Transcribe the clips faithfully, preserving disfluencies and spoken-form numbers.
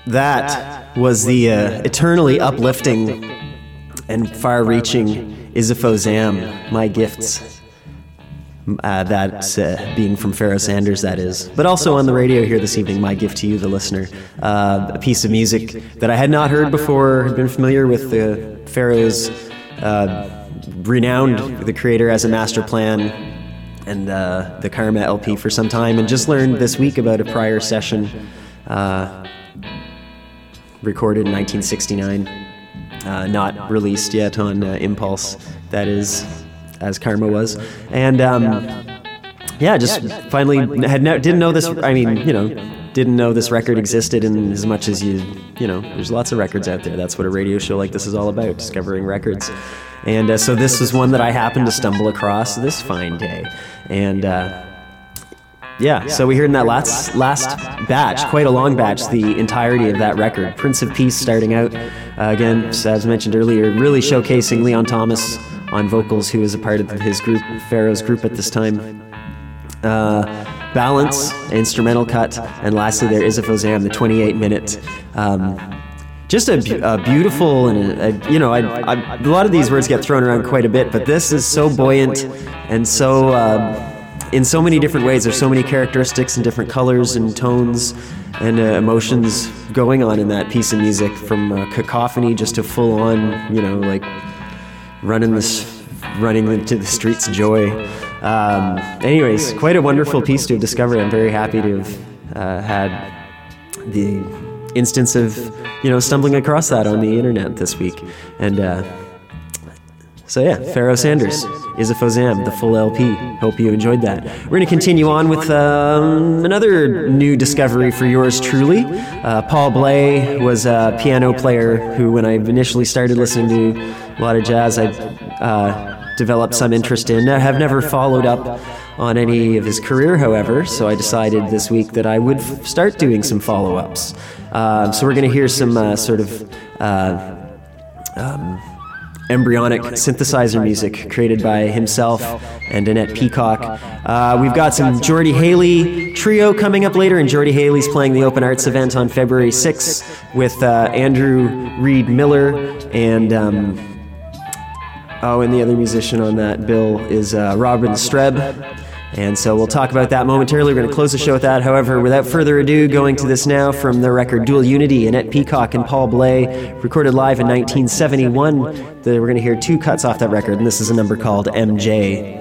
That was the uh, eternally uplifting and far-reaching Isifo Zam, My Gifts. Uh, that's uh, being from Pharoah Sanders, that is. But also on the radio here this evening, My Gift to You, the listener. Uh, a piece of music that I had not heard before, had been familiar with the Pharaoh's uh, renowned the creator as a master plan and uh, the Karma L P for some time, and just learned this week about a prior session uh, recorded in nineteen sixty-nine, uh, not released yet on uh, Impulse, that is, as Karma was. And um, yeah, just finally had no, didn't know this, I mean, you know, didn't know this record existed, in as much as you, you know, there's lots of records out there. That's what a radio show like this is all about, discovering records. And uh, so this was one that I happened to stumble across this fine day. And uh, yeah, so we heard in that last last batch, quite a long batch, the entirety of that record. Prince of Peace starting out, uh, again, as mentioned earlier, really showcasing Leon Thomas on vocals, who was a part of his group, Pharaoh's group at this time. Uh, Balance, instrumental cut, and lastly there, Isifo Zam, the twenty-eight minute. Um, just a, a beautiful, and a, a, you know, I, I, a lot of these words get thrown around quite a bit, but this is so buoyant and so... Uh, in so many different ways. There's so many characteristics and different colors and tones and uh, emotions going on in that piece of music, from uh, cacophony just to full on, you know, like running this, running into the streets of joy. Um, anyways, quite a wonderful piece to have discovered. I'm very happy to have uh, had the instance of, you know, stumbling across that on the internet this week. And uh, so yeah, Pharoah Sanders, Isifo Zam, the full L P. Hope you enjoyed that. We're going to continue on with um, another new discovery for yours truly. Uh, Paul Bley was a piano player who, when I initially started listening to a lot of jazz, I uh, developed some interest in. I have never followed up on any of his career, however, so I decided this week that I would f- start doing some follow-ups. Uh, so we're going to hear some uh, sort of... Uh, um, embryonic synthesizer music created by himself and Annette Peacock. Uh, we've got some Geordie Haley trio coming up later, and Geordie Haley's playing the Open Arts event on February sixth with uh, Andrew Reed Miller and um, oh, and the other musician on that bill is uh, Robin Streb. And so we'll talk about that momentarily. We're going to close the show with that. However, without further ado, going to this now from the record Dual Unity, Annette Peacock and Paul Bley, recorded live in nineteen seventy-one. We're going to hear two cuts off that record, and this is a number called M J.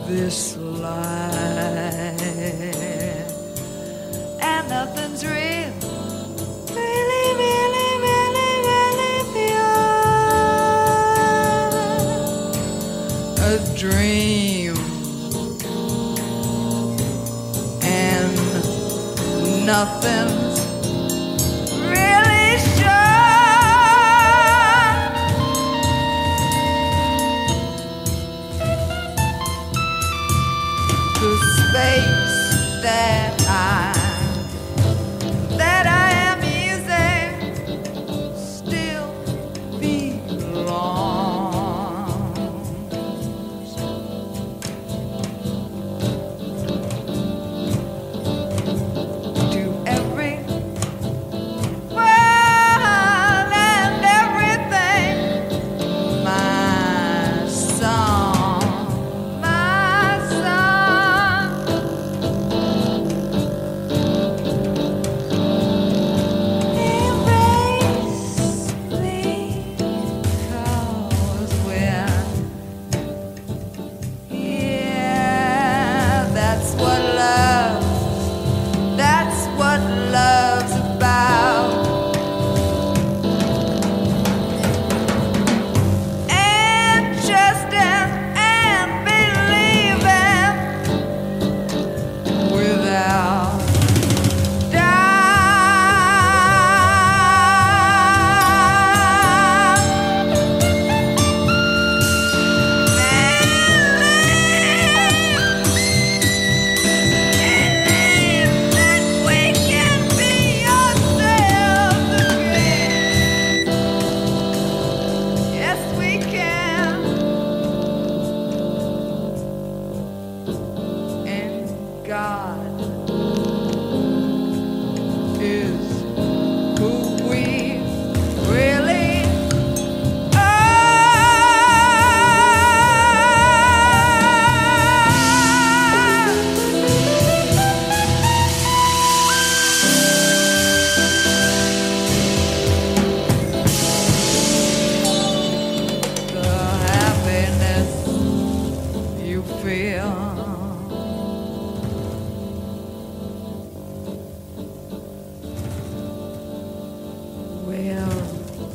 this life, and nothing's real, really, really, really, really beyond a dream, and nothing's really sure. The space that I that I am using still belongs to everyone and everything. My song, my song. Embrace me, 'cause we're yeah, that's what love, that's what love's about. And trusting and believing without God is who we really the happiness you feel will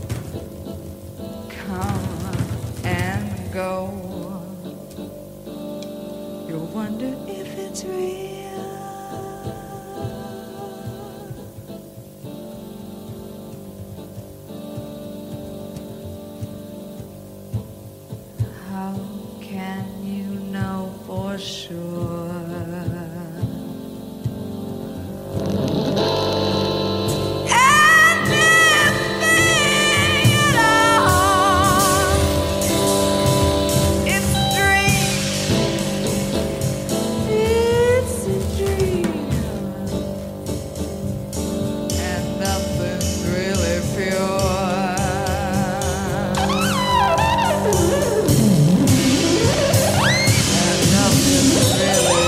come and go. You'll wonder if it's real. How can you know for sure? Really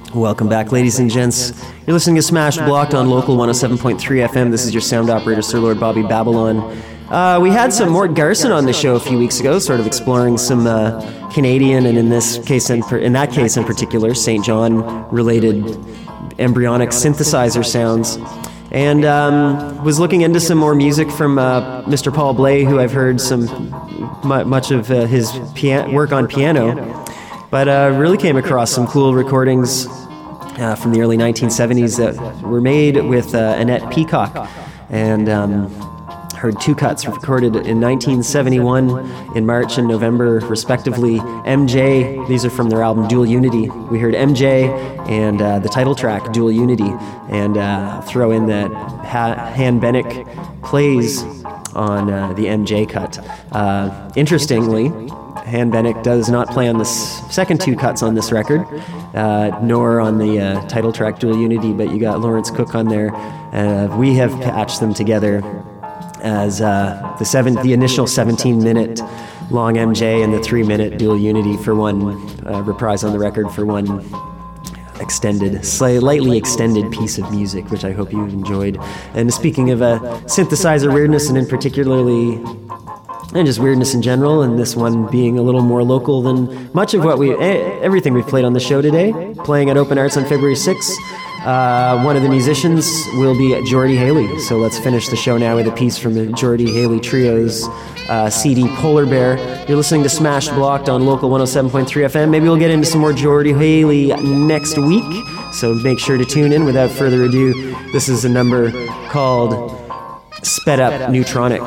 Welcome back, ladies and gents. You're listening to Smashed Blocked on Local one oh seven point three F M. This is your sound operator, Sir Lord Bobby Babylon. Uh, we had some Mort Garson on the show a few weeks ago, sort of exploring some uh, Canadian, and in this case, in, in that case in particular, Saint John-related embryonic synthesizer sounds. And um, was looking into some more music from uh, Mister Paul Bley, who I've heard some m- much of uh, his pian- work on piano, but uh, really came across some cool recordings uh, from the early nineteen seventies that were made with uh, Annette Peacock, and um, heard two cuts recorded in nineteen seventy-one in March and November, respectively. M J, these are from their album Dual Unity. We heard M J and uh, the title track, Dual Unity, and uh, throw in that ha- Han Bennick plays on uh, the M J cut. Uh, interestingly, Han Bennick does not play on the s- second two cuts on this record, uh, nor on the uh, title track Dual Unity, but you got Lawrence Cook on there. Uh, we have patched them together as uh, the seven, the initial seventeen-minute long M J and the three-minute Dual Unity for one uh, reprise on the record for one extended, slightly extended piece of music, which I hope you enjoyed. And speaking of uh, synthesizer weirdness, and in particularly, and just weirdness in general, and this one being a little more local than much of what we, everything we've played on the show today, playing at Open Arts on February sixth. Uh, one of the musicians will be Geordie Haley. So let's finish the show now with a piece from the Geordie Haley Trio's uh, C D Polar Bear. You're listening to Smashed Blocked on Local one oh seven point three F M. Maybe we'll get into some more Geordie Haley next week, so make sure to tune in. Without further ado, this is a number called Sped Up Neutronic.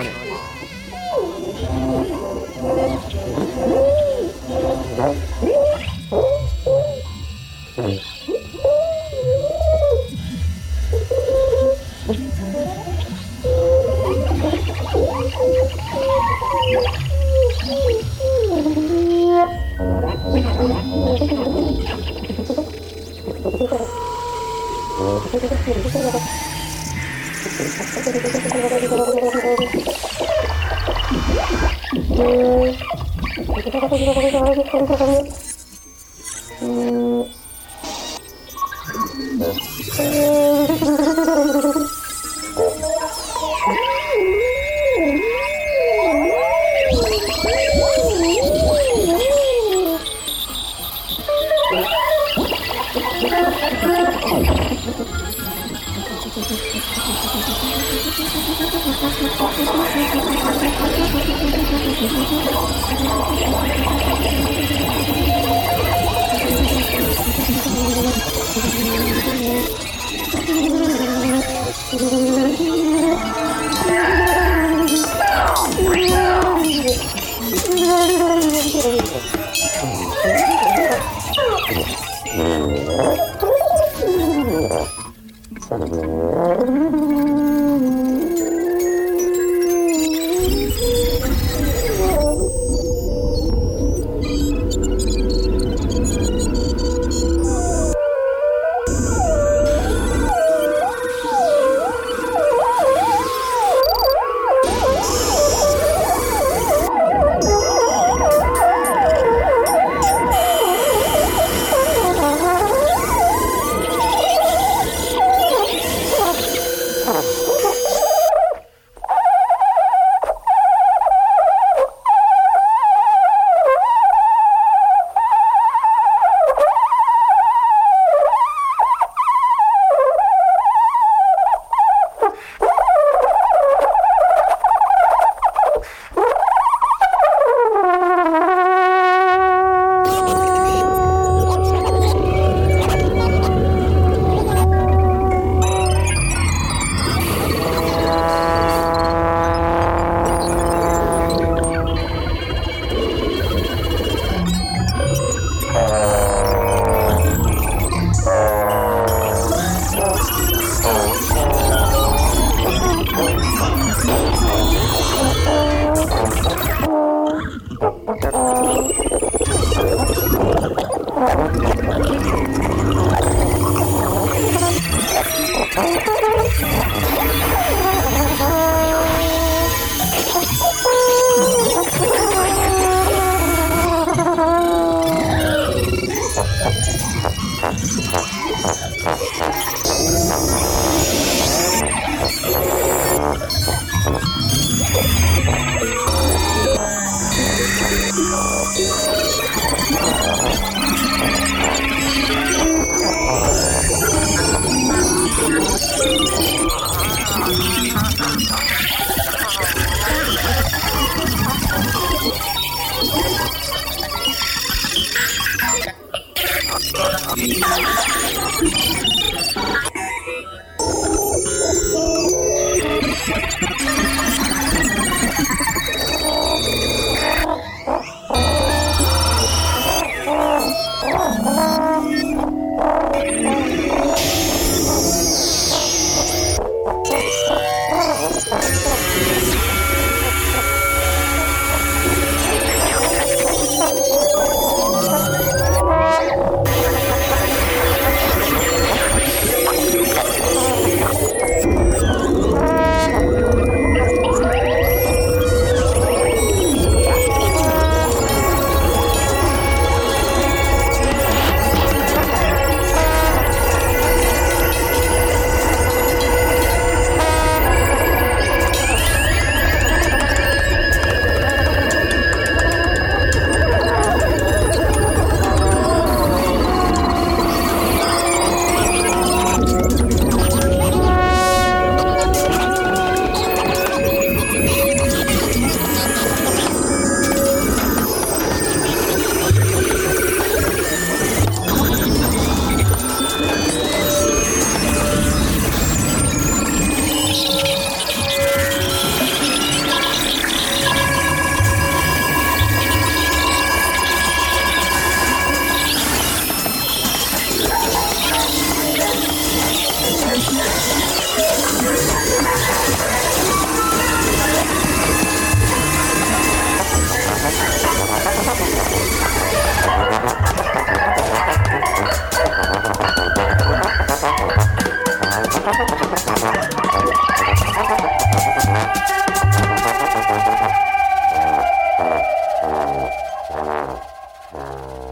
Huh.